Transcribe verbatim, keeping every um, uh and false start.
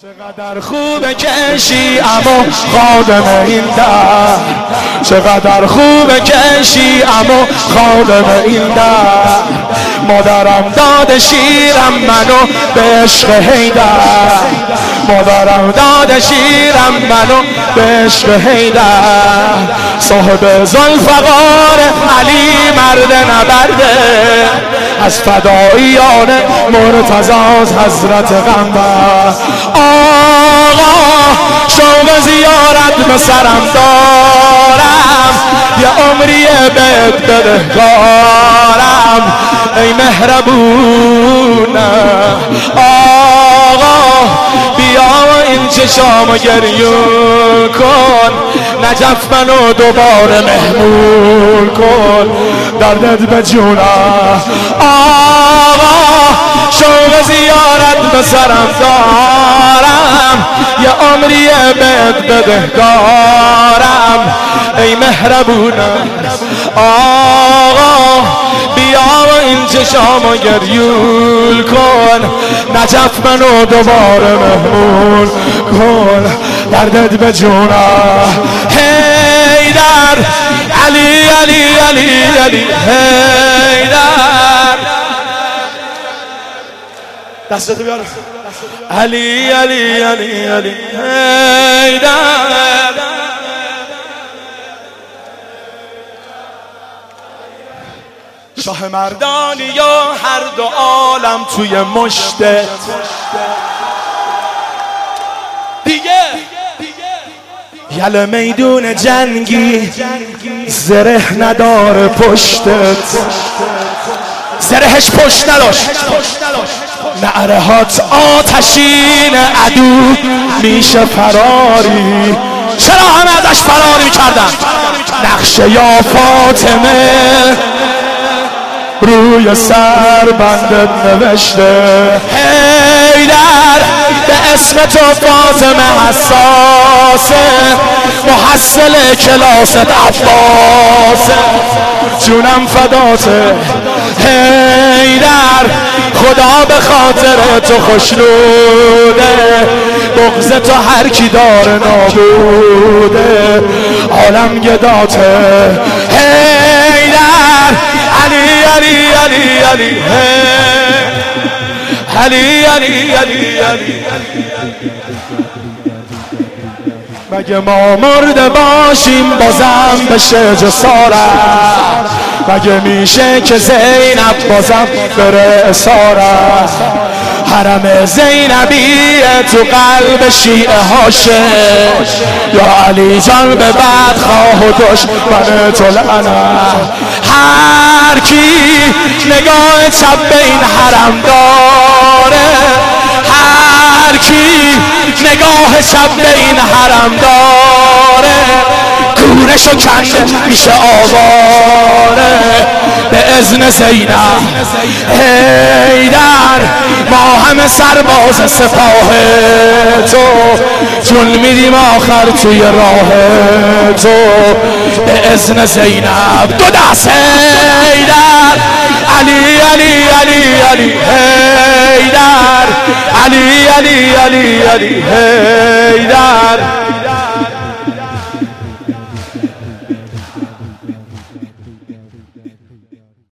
چقدر خوبه که شیعم خادم این در، چقدر خوبه که شیعم خادم این در. مادرم داد شیرم منو به عشق حیدر، مادرم داد شیرم منو به عشق حیدر. صاحب ذوالفقار علی مرد نبرده، از فداییان مرتضی از حضرت غمبر. آقا شوق زیارت به سرم دارم، یه عمری بهت بدهکارم ای مهربونه. آقا بیا این چشامو گریون کن، نجف منو دوباره مهمون کن، دردت به جونم. آقا شوق زیارت به سرم دارم، یه عمری بهت بدهکارم ای مهربونم. آقا بیا این چشامو گریون کن، نجف منو دوباره مهمون کن، دردت به جونم. حیدر علی علی علی علی حیدر، دستتو بیار. علی علی علی علی حیدر، شاه مردانی یا هر دو عالم توی مشته دیگه. یل میدون جنگی زره نداره پشتت، زرهش پشت نداشت. نعره هات آتشین عدو میشه فراری، چرا همه ازش فراری میکردن؟ نقشه یا فاطمه روی سر بندت نوشته. حیدر به اسم تو فاطمه حساسه، محصل کلاست عباسه، جونم فداته. حیدر خدا به خاطر تو خوشنوده، بغض تو هر کی داره نابوده، عالم گداته. حیدر علی علی علی علی علی علی علی علی. مگه ما مرده باشیم بازم بشه جسارت؟ مگه میشه که زینب بازم بره اسارت؟ حرم زینبیه تو قلب شیعه هاشه، یا علی جان به بد خواه و دشمن تو لعنت. هر کی نگاه چپ به این حرم داره، هر کی نگاه چپ به این حرم داره، گورشو کنده میشه آواره به اذن زینب. حیدر ما همه سرباز سپاه تو، چون میریم آخر توی راه تو به اذن زینب. دو دست حیدر علی علی علی علی حیدر، علی علی علی علی حیدر.